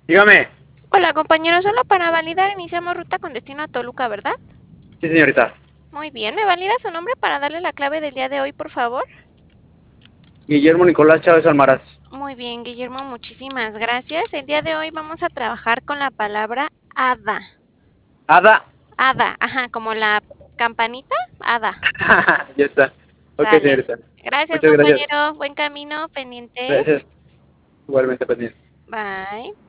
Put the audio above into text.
Dígame. Hola, compañero, solo para validar iniciamos ruta con destino a Toluca, ¿verdad? Sí, señorita. Muy bien, ¿me valida su nombre para darle la clave del día de hoy, por favor? Guillermo Nicolás Chávez Almaraz. Muy bien, Guillermo, muchísimas gracias. El día de hoy vamos a trabajar con la palabra hada. Ada. Hada, ajá, como la campanita, hada. Ya está. Ok, Sale. señorita. Gracias, Muchas gracias. compañero. Buen camino, pendiente. Gracias. Igualmente, pendiente. Bye.